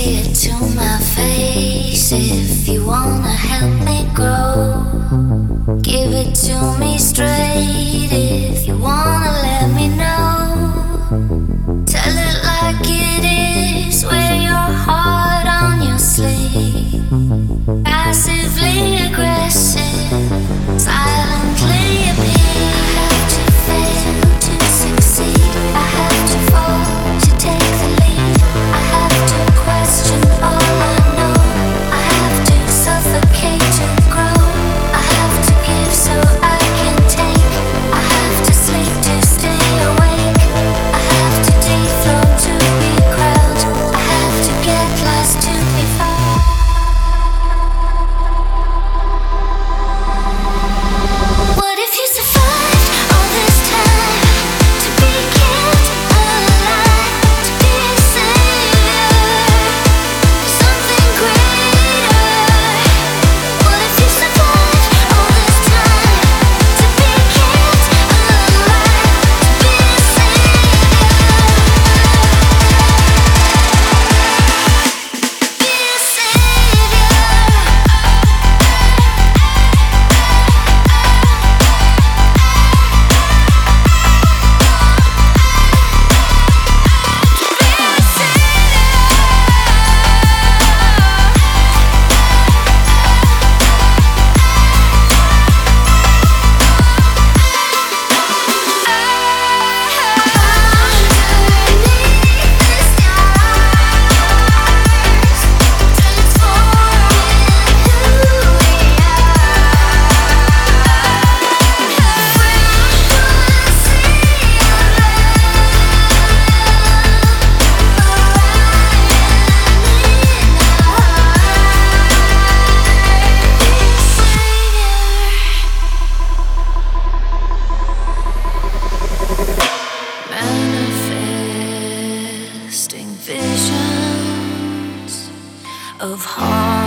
it to my face if you wanna help me grow. Give it to me straight if you wanna let me know. Tell it like it is, wear your heart on your sleeve. Passively aggressive, silently appear. I have to fail to succeed. I have to fall to take the lead. I have to question all I know. I have to suffocate to grow. I have to give so I can take. I have to sleep to stay awake. I have to defloat to be crowd. I have to get lost to be found. What if you survived all this time to be kept alive, to be a savior, something greater? What if you survived all this time to be kept alive, to be a savior, be a savior? Manifesting visions of harm.